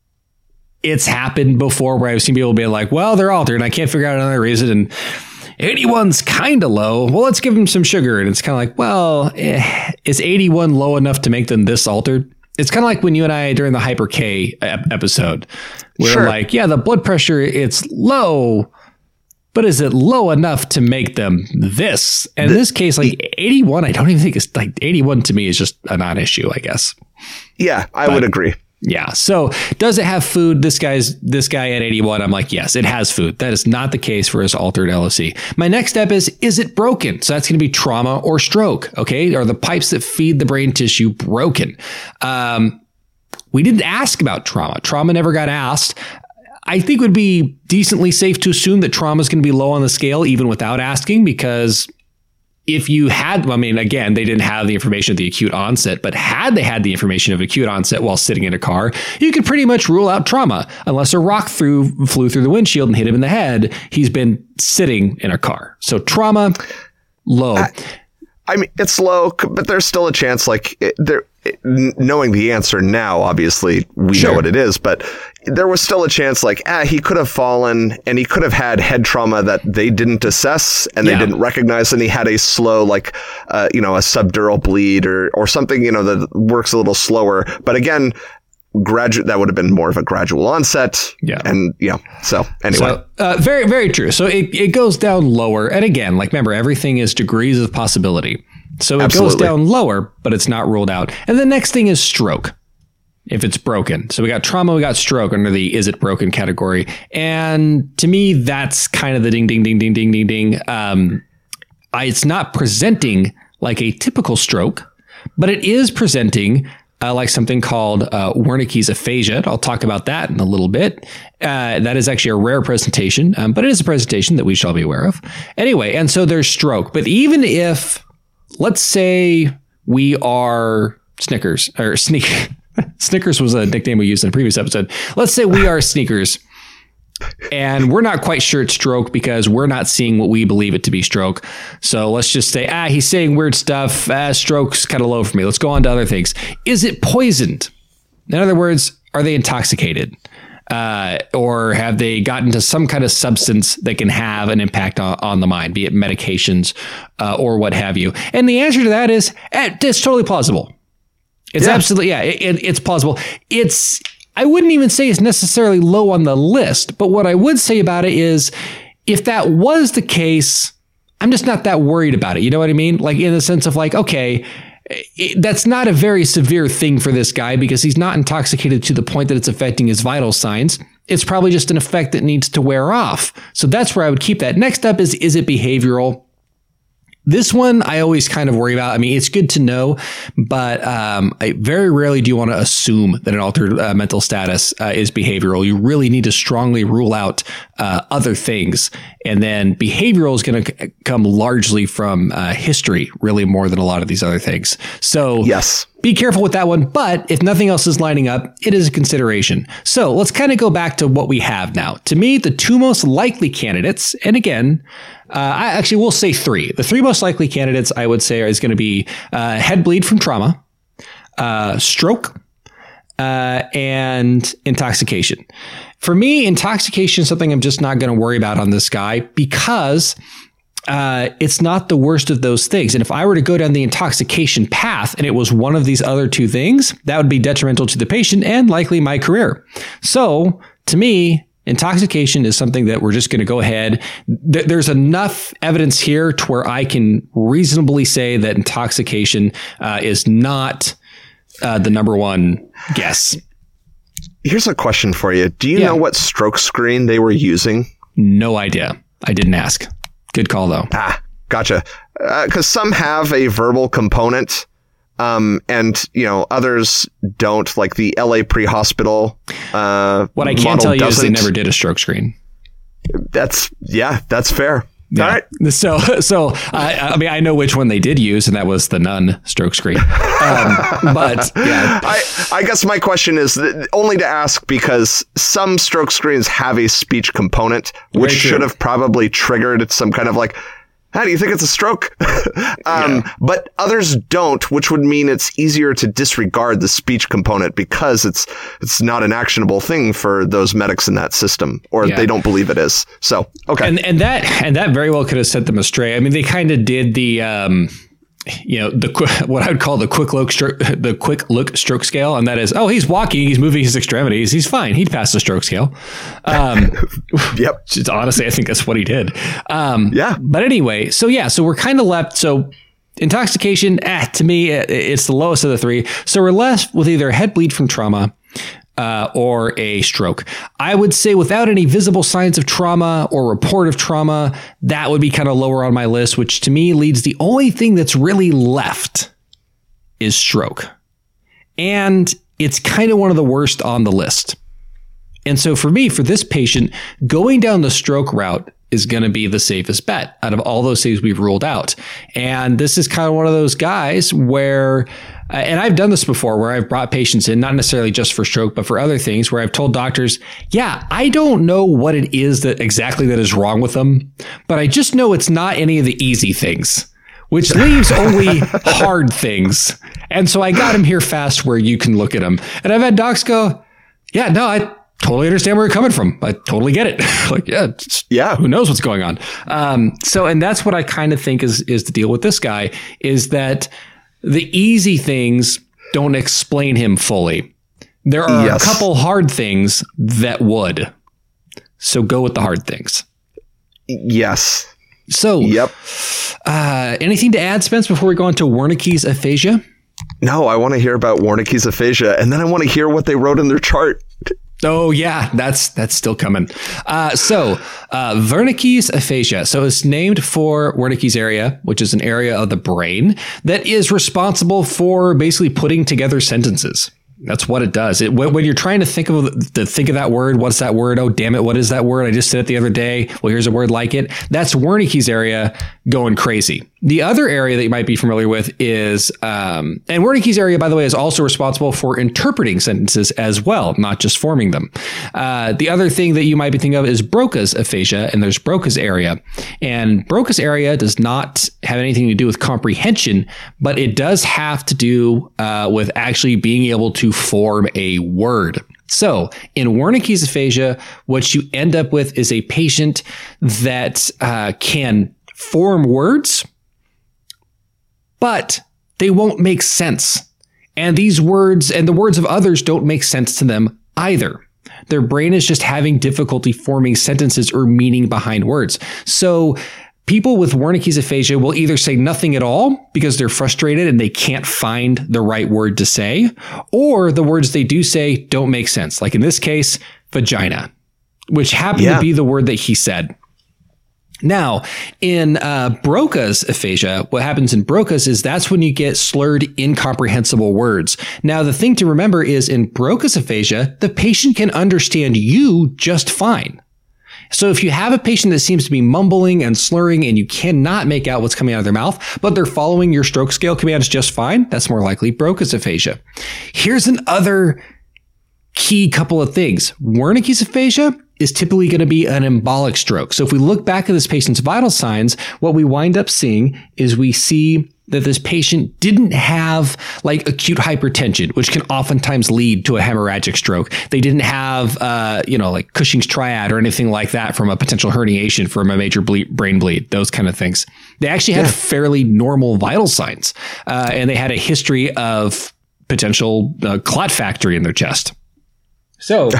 it's happened before where I've seen people be like, well, they're altered and I can't figure out another reason. And eighty-one's kind of low. Well, let's give them some sugar. And it's kind of like, well, eh, is eighty-one low enough to make them this altered? It's kind of like when you and I, during the Hyper K episode, where sure. like, yeah, the blood pressure, it's low, but is it low enough to make them this? And in this case, like eighty-one, I don't even think it's like eighty-one to me is just a non-issue, I guess. Yeah, I but, would agree. Yeah. So does it have food? This guy's this guy at eighty-one. I'm like, yes, it has food. That is not the case for his altered L S E. My next step is, is it broken? So that's going to be trauma or stroke. Okay. Are the pipes that feed the brain tissue broken? Um, we didn't ask about trauma. Trauma never got asked. I think it would be decently safe to assume that trauma is going to be low on the scale, even without asking, because if you had, I mean, again, they didn't have the information of the acute onset, but had they had the information of acute onset while sitting in a car, you could pretty much rule out trauma. Unless a rock through, flew through the windshield and hit him in the head, he's been sitting in a car. So trauma, low. I, I mean, it's low, but there's still a chance, like, it, there, it, knowing the answer now, obviously, we sure. know what it is, but there was still a chance, like, ah, he could have fallen, and he could have had head trauma that they didn't assess, and they yeah. didn't recognize, and he had a slow, like, uh, you know, a subdural bleed, or, or something, you know, that works a little slower. But again, graduate, that would have been more of a gradual onset. Yeah. And yeah. So anyway. So, uh, very, very true. So it, it goes down lower. And again, like, remember, everything is degrees of possibility. So it Absolutely. goes down lower, but it's not ruled out. And the next thing is stroke, if it's broken. So we got trauma, we got stroke under the is it broken category. And to me, that's kind of the ding, ding, ding, ding, ding, ding, ding. Um, I, it's not presenting like a typical stroke, but it is presenting Uh, like something called uh, Wernicke's aphasia. I'll talk about that in a little bit. Uh, that is actually a rare presentation, um, but it is a presentation that we shall be aware of. Anyway, and so there's stroke. But even if, let's say we are Snickers, or Sneak, Snickers was a nickname we used in a previous episode. Let's say we are Sneakers, and we're not quite sure it's stroke because we're not seeing what we believe it to be stroke. So let's just say, ah, he's saying weird stuff. Ah, stroke's kind of low for me. Let's go on to other things. Is it poisoned? In other words, are they intoxicated? Uh, or have they gotten to some kind of substance that can have an impact on, on the mind, be it medications uh, or what have you? And the answer to that is, eh, it's totally plausible. It's yeah. absolutely, yeah, it, it, it's plausible. It's... I wouldn't even say it's necessarily low on the list, but what I would say about it is if that was the case, I'm just not that worried about it. You know what I mean? Like, in the sense of like, okay, it, that's not a very severe thing for this guy because he's not intoxicated to the point that it's affecting his vital signs. It's probably just an effect that needs to wear off. So that's where I would keep that. Next up is, is it behavioral? This one I always kind of worry about. I mean, it's good to know, but um, I very rarely do you want to assume that an altered uh, mental status uh, is behavioral. You really need to strongly rule out uh, other things. And then behavioral is going to c- come largely from uh, history, really more than a lot of these other things. So yes. Be careful with that one. But if nothing else is lining up, it is a consideration. So let's kind of go back to what we have now. To me, the two most likely candidates, and again, uh, I actually will say three. The three most likely candidates, I would say, is going to be uh, head bleed from trauma, uh, stroke, uh, and intoxication. For me, intoxication is something I'm just not going to worry about on this guy because Uh, it's not the worst of those things. And if I were to go down the intoxication path and it was one of these other two things, that would be detrimental to the patient and likely my career. So to me, intoxication is something that we're just going to go ahead. Th- there's enough evidence here to where I can reasonably say that intoxication uh, is not uh, the number one guess. Here's a question for you. Do you yeah. know what stroke screen they were using? No idea. I didn't ask. Good call, though. Ah, gotcha. Because uh, some have a verbal component, um, and you know others don't. Like the L A pre-hospital. Uh, what I can tell you doesn't. is they never did a stroke screen. That's yeah, that's fair. Yeah. All right. So, so I, I mean, I know which one they did use, and that was the nun stroke screen. Um, but yeah, I, I guess my question is only to ask because some stroke screens have a speech component, which should have probably triggered some kind of like, how do you think it's a stroke? um, yeah. But others don't, which would mean it's easier to disregard the speech component because it's it's not an actionable thing for those medics in that system, or yeah. they don't believe it is. So, okay. And and that and that very well could have sent them astray. I mean, they kind of did the, um, you know, the what I would call the quick look stroke, the quick look stroke scale, and that is, oh, he's walking, he's moving his extremities, he's fine, he'd pass the stroke scale. Um, yep. Just, honestly, I think that's what he did. Um, yeah. But anyway, so yeah, so we're kind of left. So intoxication, eh, to me, it's the lowest of the three. So we're left with either head bleed from trauma. Uh, or a stroke. I would say without any visible signs of trauma or report of trauma, that would be kind of lower on my list, which to me leads the only thing that's really left is stroke. And it's kind of one of the worst on the list. And so for me, for this patient, going down the stroke route is going to be the safest bet out of all those things we've ruled out. And this is kind of one of those guys where, uh, and I've done this before, where I've brought patients in, not necessarily just for stroke, but for other things, where I've told doctors, yeah, I don't know what it is that exactly that is wrong with them, but I just know it's not any of the easy things. which leaves only hard things. And so I got him here fast where you can look at them. And I've had docs go, yeah, no, I totally understand where you're coming from. I totally get it. Like, yeah, yeah, who knows what's going on? Um, so, and that's what I kind of think is, is the deal with this guy, is that the easy things don't explain him fully. There are yes. a couple hard things that would. So go with the hard things. Yes. So, yep. Uh, anything to add, Spence, before we go on to Wernicke's aphasia? No, I want to hear about Wernicke's aphasia, and then I want to hear what they wrote in their chart. Oh, yeah, that's that's still coming. Uh, so, uh, Wernicke's aphasia. So it's named for Wernicke's area, which is an area of the brain that is responsible for basically putting together sentences. That's what it does. It, when you're trying to think of to think of that word, what's that word? Oh, damn it. What is that word? I just said it the other day. Well, here's a word like it. That's Wernicke's area going crazy. The other area that you might be familiar with is, um, and Wernicke's area, by the way, is also responsible for interpreting sentences as well, not just forming them. Uh, the other thing that you might be thinking of is Broca's aphasia, and there's Broca's area. And Broca's area does not have anything to do with comprehension, but it does have to do uh, with actually being able to form a word. So in Wernicke's aphasia, what you end up with is a patient that uh, can form words, but they won't make sense. And these words and the words of others don't make sense to them either. Their brain is just having difficulty forming sentences or meaning behind words. So people with Wernicke's aphasia will either say nothing at all because they're frustrated and they can't find the right word to say, or the words they do say don't make sense. Like in this case, vagina, which happened yeah. to be the word that he said. Now, in uh, Broca's aphasia, what happens in Broca's is that's when you get slurred, incomprehensible words. Now, the thing to remember is in Broca's aphasia, the patient can understand you just fine. So if you have a patient that seems to be mumbling and slurring and you cannot make out what's coming out of their mouth, but they're following your stroke scale commands just fine, that's more likely Broca's aphasia. Here's another key couple of things. Wernicke's aphasia is typically going to be an embolic stroke. So if we look back at this patient's vital signs, what we wind up seeing is we see that this patient didn't have like acute hypertension, which can oftentimes lead to a hemorrhagic stroke. They didn't have, uh, you know, like Cushing's triad or anything like that from a potential herniation from a major ble- brain bleed, those kind of things. They actually had yeah. fairly normal vital signs, uh, and they had a history of potential uh, clot factory in their chest. So,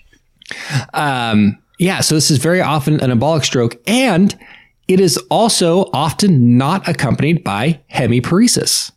um, yeah, so this is very often an embolic stroke, and it is also often not accompanied by hemiparesis.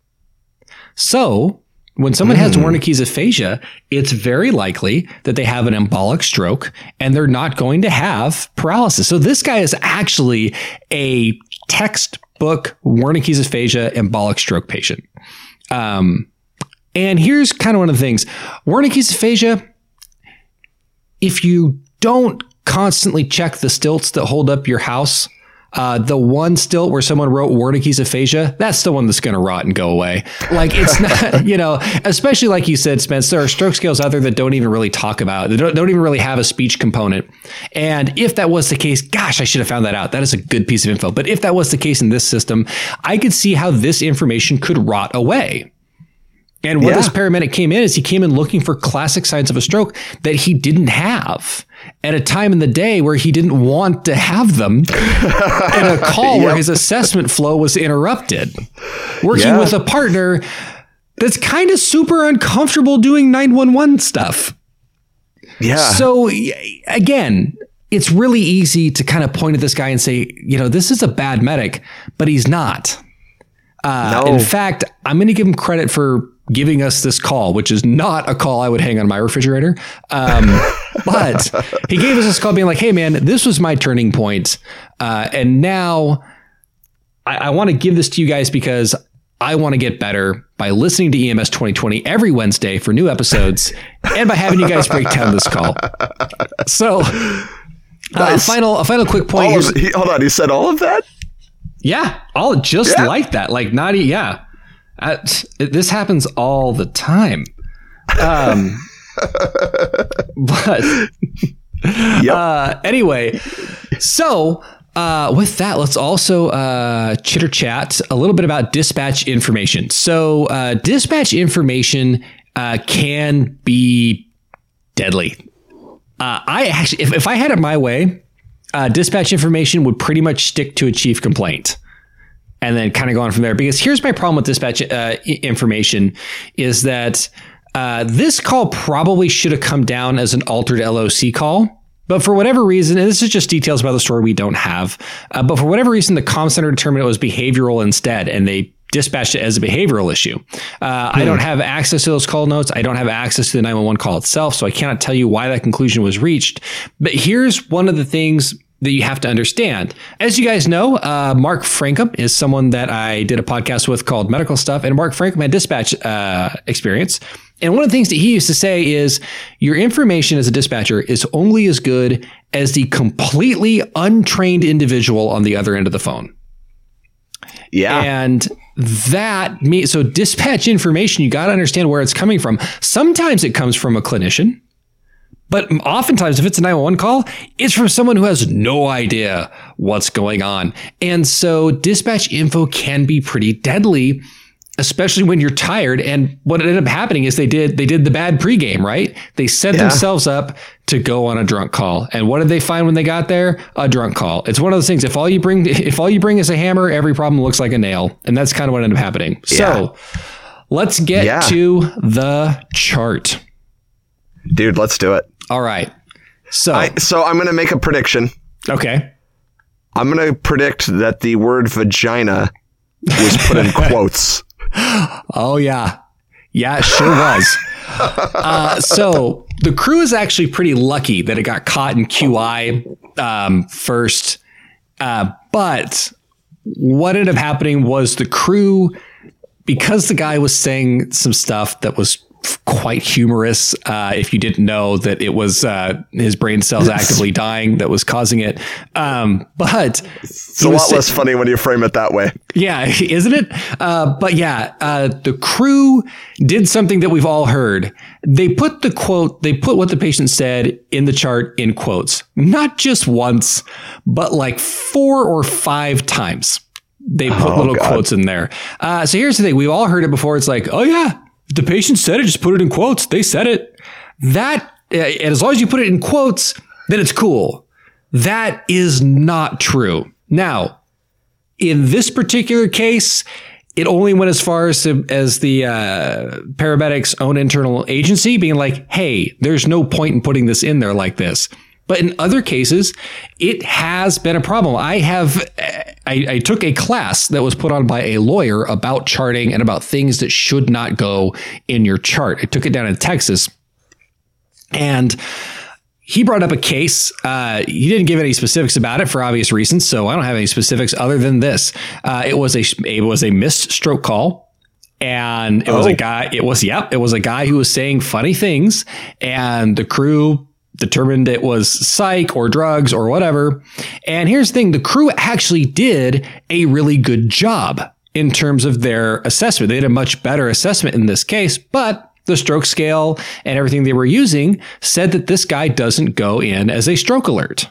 So when someone mm. has Wernicke's aphasia, it's very likely that they have an embolic stroke and they're not going to have paralysis. So this guy is actually a textbook Wernicke's aphasia embolic stroke patient. Um, and here's kind of one of the things. Wernicke's aphasia, if you don't constantly check the stilts that hold up your house, Uh, the one stilt where someone wrote Wernicke's aphasia, that's the one that's going to rot and go away. Like it's not, you know, especially like you said, Spence, there are stroke scales out there that don't even really talk about, they don't, don't even really have a speech component. And if that was the case, gosh, I should have found that out. That is a good piece of info. But if that was the case in this system, I could see how this information could rot away. And what yeah. this paramedic came in is he came in looking for classic signs of a stroke that he didn't have at a time in the day where he didn't want to have them in a call yep. where his assessment flow was interrupted. Working yeah. with a partner that's kind of super uncomfortable doing nine one one stuff. Yeah. So again, it's really easy to kind of point at this guy and say, you know, this is a bad medic, but he's not. Uh, no. In fact, I'm going to give him credit for giving us this call, which is not a call I would hang on my refrigerator. Um, but he gave us this call being like, hey, man, this was my turning point. Uh, and now I, I want to give this to you guys because I want to get better by listening to E M S twenty twenty every Wednesday for new episodes and by having you guys break down this call. So uh, nice. a final, a final quick point. Of, he, hold on. He said all of that? Yeah. All just yeah. like that. Like not, yeah. Uh, this happens all the time. Um, but yep. uh, anyway, so Uh, with that, let's also uh, chitter chat a little bit about dispatch information. So uh, dispatch information uh, can be deadly. Uh, I actually, if, if I had it my way, uh, dispatch information would pretty much stick to a chief complaint and then kind of go on from there. Because here's my problem with dispatch uh, information is that uh, this call probably should have come down as an altered L O C call. But for whatever reason, and this is just details about the story we don't have, uh, but for whatever reason, the comm center determined it was behavioral instead, and they dispatched it as a behavioral issue. Uh, hmm. I don't have access to those call notes. I don't have access to the nine one one call itself, so I cannot tell you why that conclusion was reached. But here's one of the things that you have to understand. As you guys know, uh, Mark Frankum is someone that I did a podcast with called Medical Stuff, and Mark Frankum had dispatch uh, experience. And one of the things that he used to say is your information as a dispatcher is only as good as the completely untrained individual on the other end of the phone. Yeah. And that means, so dispatch information, you got to understand where it's coming from. Sometimes it comes from a clinician, but oftentimes if it's a nine one one call, it's from someone who has no idea what's going on. And so dispatch info can be pretty deadly, especially when you're tired. And what ended up happening is they did they did the bad pregame, right? They set yeah. themselves up to go on a drunk call. And what did they find when they got there? A drunk call. It's one of those things. If all you bring if all you bring is a hammer, every problem looks like a nail. And that's kind of what ended up happening. Yeah. So let's get yeah. to the chart. Dude, let's do it. All right. So I, so I'm going to make a prediction. Okay. I'm going to predict that the word vagina was put in quotes. Oh, yeah. Yeah, it sure was. uh, so the crew is actually pretty lucky that it got caught in Q I um, first. Uh, but what ended up happening was the crew, because the guy was saying some stuff that was quite humorous. Uh, if you didn't know that it was uh, his brain cells actively dying that was causing it. Um, but it's a lot saying, less funny when you frame it that way. Yeah, isn't it? Uh, but yeah, uh, the crew did something that we've all heard. They put the quote, they put what the patient said in the chart in quotes, not just once, but like four or five times. They put oh, little God. quotes in there. Uh, so here's the thing. We've all heard it before. It's like, oh yeah, the patient said it, just put it in quotes. They said it. That, and as long as you put it in quotes, then it's cool. That is not true. Now, in this particular case, it only went as far as, as the uh, paramedics' own internal agency being like, hey, there's no point in putting this in there like this. But in other cases, it has been a problem. I have, I, I took a class that was put on by a lawyer about charting and about things that should not go in your chart. I took it down in Texas, and he brought up a case. Uh, he didn't give any specifics about it for obvious reasons, so I don't have any specifics other than this. Uh, it was a it was a missed stroke call. And it oh. was a guy. It was yep. It was a guy who was saying funny things, and the crew determined it was psych or drugs or whatever. And here's the thing. The crew actually did a really good job in terms of their assessment. They did a much better assessment in this case, but the stroke scale and everything they were using said that this guy doesn't go in as a stroke alert.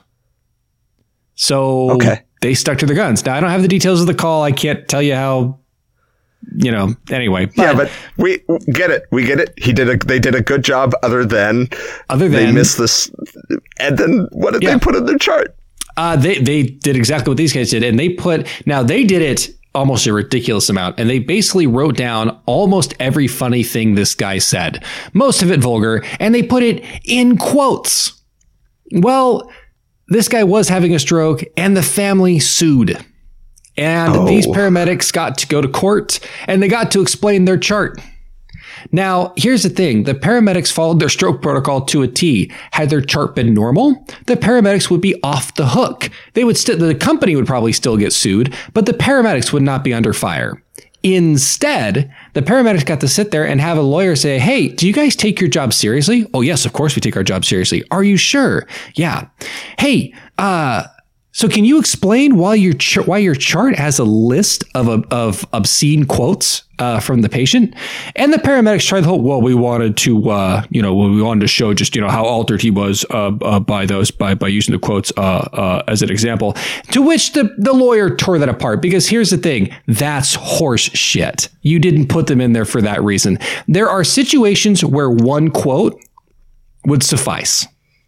So okay. they stuck to their guns. Now, I don't have the details of the call. I can't tell you how, you know, anyway. But yeah, but we get it. We get it. He did a, they did a good job other than, other than they missed this. And then what did yeah. they put in their chart? Uh, they, they did exactly what these guys did. And they put, now they did it almost a ridiculous amount. And they basically wrote down almost every funny thing this guy said, most of it vulgar, and they put it in quotes. Well, this guy was having a stroke and the family sued. And oh. these paramedics got to go to court and they got to explain their chart. Now, here's the thing. The paramedics followed their stroke protocol to a T. Had their chart been normal, the paramedics would be off the hook. They would still, the company would probably still get sued, but the paramedics would not be under fire. Instead, the paramedics got to sit there and have a lawyer say, hey, do you guys take your job seriously? Oh, yes, of course we take our job seriously. Are you sure? Yeah. Hey, uh, So can you explain why your ch- why your chart has a list of of obscene quotes uh, from the patient? And the paramedics tried the whole, well, we wanted to, uh, you know, we wanted to show just, you know, how altered he was uh, uh, by those, by by using the quotes uh, uh, as an example. To which the, the lawyer tore that apart, because here's the thing, that's horse shit. You didn't put them in there for that reason. There are situations where one quote would suffice.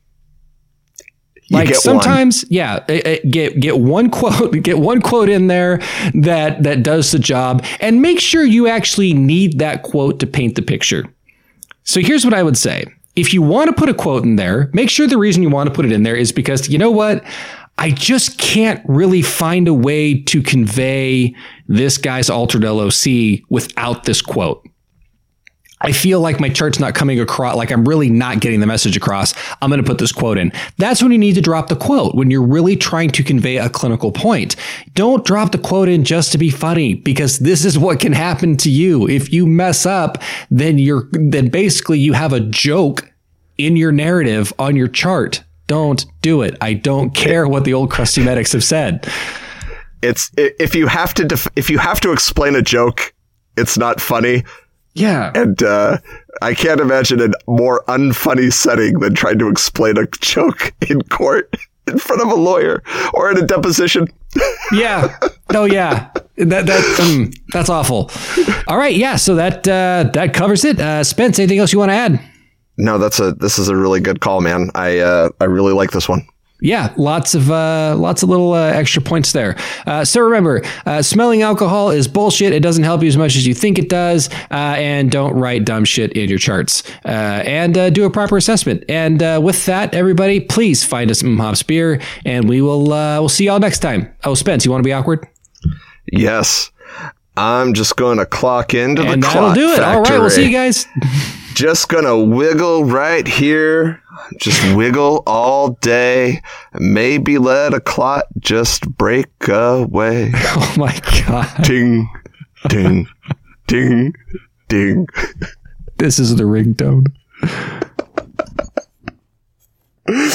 You like sometimes, one. yeah, get get one quote, get one quote in there that that does the job, and make sure you actually need that quote to paint the picture. So here's what I would say. If you want to put a quote in there, make sure the reason you want to put it in there is because, you know what? I just can't really find a way to convey this guy's altered L O C without this quote. I feel like my chart's not coming across, like I'm really not getting the message across. I'm going to put this quote in. That's when you need to drop the quote, when you're really trying to convey a clinical point. Don't drop the quote in just to be funny, because this is what can happen to you. If you mess up, then you're, then basically you have a joke in your narrative on your chart. Don't do it. I don't care what the old crusty medics have said. It's, if you have to, def- if you have to explain a joke, it's not funny. Yeah. And uh, I can't imagine a more unfunny setting than trying to explain a joke in court in front of a lawyer or in a deposition. Yeah. Oh, yeah. That that um, that's awful. All right. Yeah. So that uh, that covers it. Uh, Spence, anything else you want to add? No, that's a this is a really good call, man. I uh, I really like this one. Yeah, lots of uh, lots of little uh, extra points there. Uh, so remember, uh, smelling alcohol is bullshit. It doesn't help you as much as you think it does. Uh, and don't write dumb shit in your charts. Uh, and uh, do a proper assessment. And uh, with that, everybody, please find us MHOPS Beer, and we will uh, we'll see y'all next time. Oh, Spence, you want to be awkward? Yes, I'm just going to clock into and the that'll clock do it. factory. All right, we'll see you guys. Just gonna wiggle right here. Just wiggle all day. Maybe let a clot just break away. Oh my God. Ding, ding, ding, ding. This is the ringtone.